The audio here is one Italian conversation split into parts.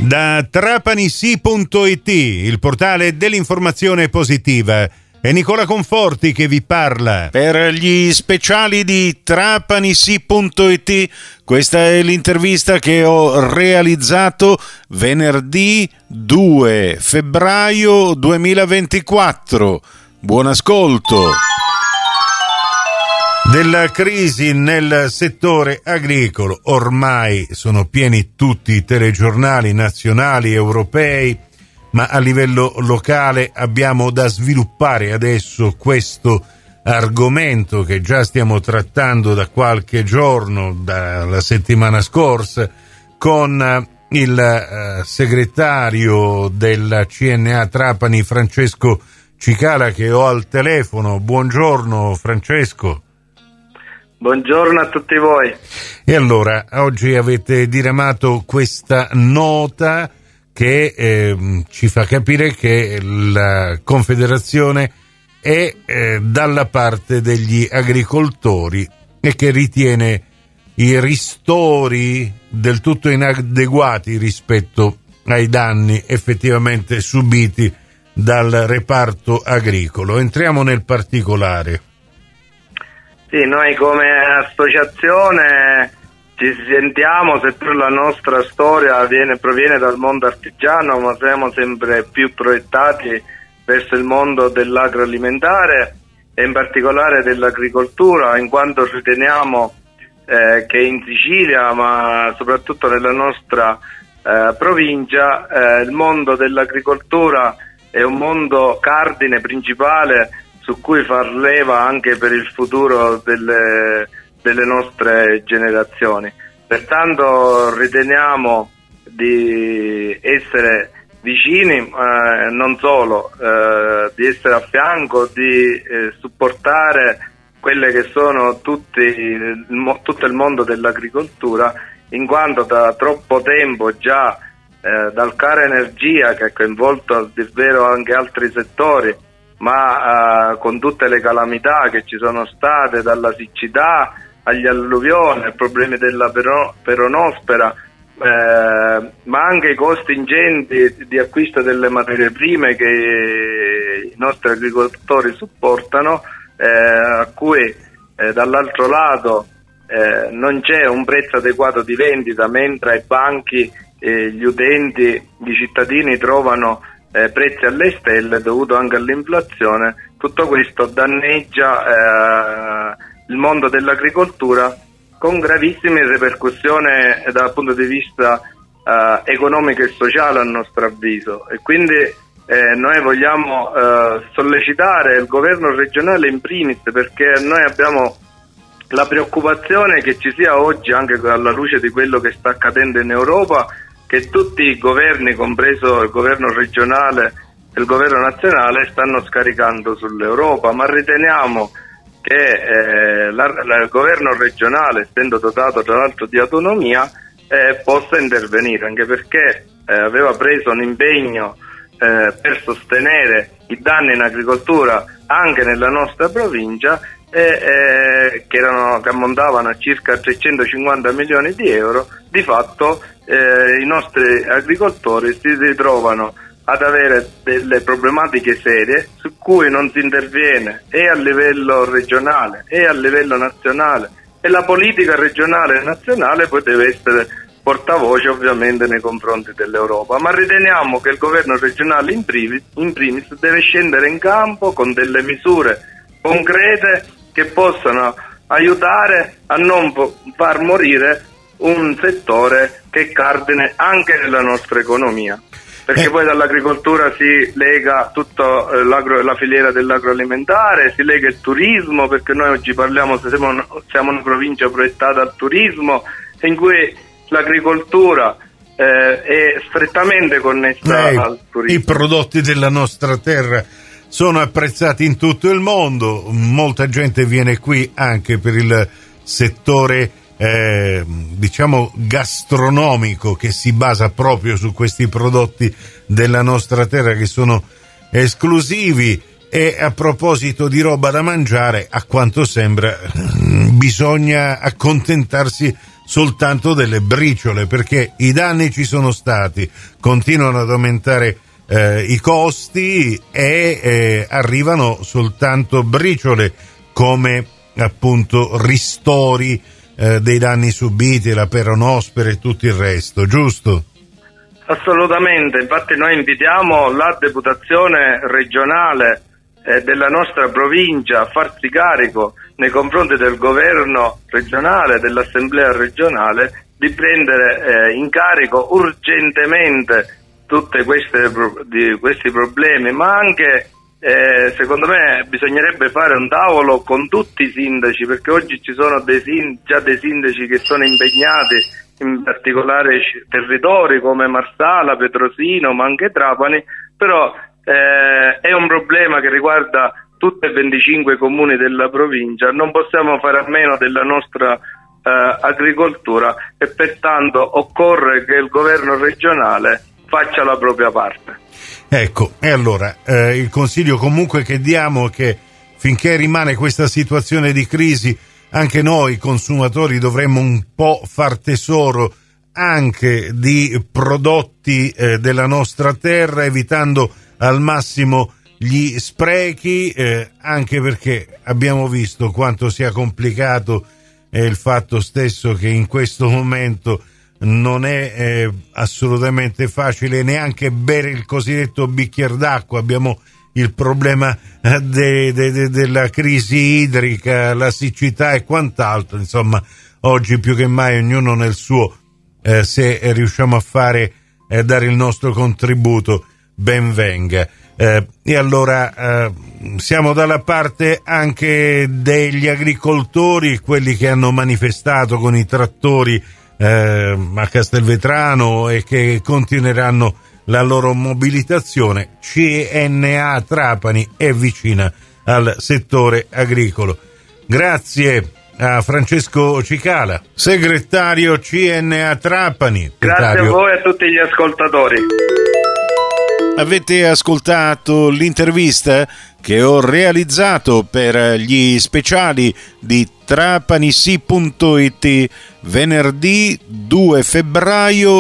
Da trapanisi.it, il portale dell'informazione positiva. È Nicola Conforti che vi parla. Per gli speciali di trapanisi.it, questa è l'intervista che ho realizzato venerdì 2 febbraio 2024. Buon ascolto. Della crisi nel settore agricolo ormai sono pieni tutti i telegiornali nazionali, europei, ma a livello locale abbiamo da sviluppare adesso questo argomento che già stiamo trattando da qualche giorno, dalla settimana scorsa, con il segretario della CNA Trapani, Francesco Cicala, che ho al telefono. Buongiorno Francesco. Buongiorno a tutti voi. E allora, oggi avete diramato questa nota che ci fa capire che la Confederazione è dalla parte degli agricoltori e che ritiene i ristori del tutto inadeguati rispetto ai danni effettivamente subiti dal reparto agricolo. Entriamo nel particolare. Sì, noi come associazione ci sentiamo, seppur la nostra storia proviene dal mondo artigiano, ma siamo sempre più proiettati verso il mondo dell'agroalimentare e in particolare dell'agricoltura, in quanto riteniamo che in Sicilia, ma soprattutto nella nostra provincia, il mondo dell'agricoltura è un mondo cardine principale su cui far leva anche per il futuro delle nostre generazioni. Pertanto riteniamo di essere vicini, non solo, di essere a fianco, di supportare quelle che sono tutto il mondo dell'agricoltura, in quanto da troppo tempo già dal caro energia, che ha coinvolto a dir vero anche altri settori, ma con tutte le calamità che ci sono state, dalla siccità agli alluvioni, ai problemi della peronospora, ma anche i costi ingenti di acquisto delle materie prime che i nostri agricoltori supportano, a cui dall'altro lato non c'è un prezzo adeguato di vendita, mentre ai banchi gli utenti, i cittadini trovano prezzi alle stelle dovuto anche all'inflazione. Tutto questo danneggia il mondo dell'agricoltura con gravissime ripercussioni dal punto di vista economico e sociale, a nostro avviso, e quindi noi vogliamo sollecitare il governo regionale in primis, perché noi abbiamo la preoccupazione che ci sia oggi, anche alla luce di quello che sta accadendo in Europa, che tutti i governi, compreso il governo regionale e il governo nazionale, stanno scaricando sull'Europa, ma riteniamo che il governo regionale, essendo dotato tra l'altro di autonomia, possa intervenire, anche perché aveva preso un impegno per sostenere i danni in agricoltura anche nella nostra provincia, che ammontavano a circa 350 milioni di euro. Di fatto i nostri agricoltori si ritrovano ad avere delle problematiche serie su cui non si interviene e a livello regionale e a livello nazionale, e la politica regionale e nazionale poi deve essere portavoce ovviamente nei confronti dell'Europa, ma riteniamo che il governo regionale in primis deve scendere in campo con delle misure concrete che possano aiutare a non far morire un settore che è cardine anche nella nostra economia, perché poi dall'agricoltura si lega tutta la filiera dell'agroalimentare, si lega il turismo, perché noi oggi parliamo, siamo una provincia proiettata al turismo, in cui l'agricoltura è strettamente connessa al turismo. I prodotti della nostra terra sono apprezzati in tutto il mondo, molta gente viene qui anche per il settore diciamo gastronomico, che si basa proprio su questi prodotti della nostra terra che sono esclusivi. E a proposito di roba da mangiare, a quanto sembra bisogna accontentarsi soltanto delle briciole, perché i danni ci sono stati, continuano ad aumentare i costi e arrivano soltanto briciole come appunto ristori dei danni subiti, la peronospora e tutto il resto, giusto? Assolutamente, infatti noi invitiamo la deputazione regionale della nostra provincia a farsi carico nei confronti del governo regionale, dell'assemblea regionale, di prendere in carico urgentemente tutti questi problemi, ma anche secondo me bisognerebbe fare un tavolo con tutti i sindaci, perché oggi ci sono già dei sindaci che sono impegnati in particolari territori come Marsala, Petrosino, ma anche Trapani, però è un problema che riguarda tutti e 25 comuni della provincia. Non possiamo fare a meno della nostra agricoltura e pertanto occorre che il governo regionale faccia la propria parte. Ecco, e allora il consiglio comunque che diamo è che finché rimane questa situazione di crisi, anche noi consumatori dovremmo un po' far tesoro anche di prodotti della nostra terra, evitando al massimo gli sprechi, anche perché abbiamo visto quanto sia complicato il fatto stesso che in questo momento non è assolutamente facile neanche bere il cosiddetto bicchiere d'acqua. Abbiamo il problema della crisi idrica, la siccità e quant'altro. Insomma, oggi più che mai ognuno nel suo, se riusciamo a fare dare il nostro contributo, ben venga. E allora siamo dalla parte anche degli agricoltori, quelli che hanno manifestato con i trattori a Castelvetrano e che continueranno la loro mobilitazione. CNA Trapani è vicina al settore agricolo. Grazie a Francesco Cicala, segretario CNA Trapani. Grazie a voi e a tutti gli ascoltatori. Avete ascoltato l'intervista che ho realizzato per gli speciali di Trapanisi.it venerdì 2 febbraio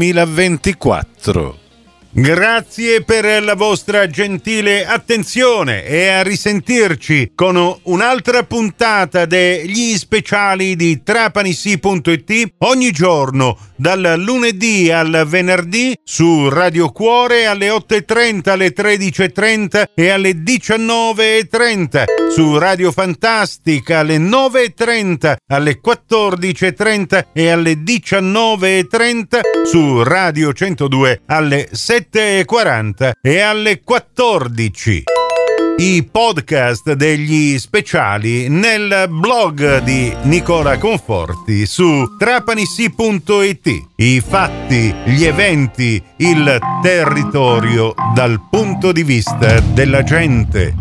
2024. Grazie per la vostra gentile attenzione e a risentirci con un'altra puntata degli speciali di Trapanisi.it ogni giorno dal lunedì al venerdì su Radio Cuore alle 8:30, alle 13:30 e alle 19:30, su Radio Fantastica alle 9:30, alle 14:30 e alle 19:30, su Radio 102 alle 7:40 e alle 14. I podcast degli speciali nel blog di Nicola Conforti su Trapanisi.it. I fatti, gli eventi, il territorio dal punto di vista della gente.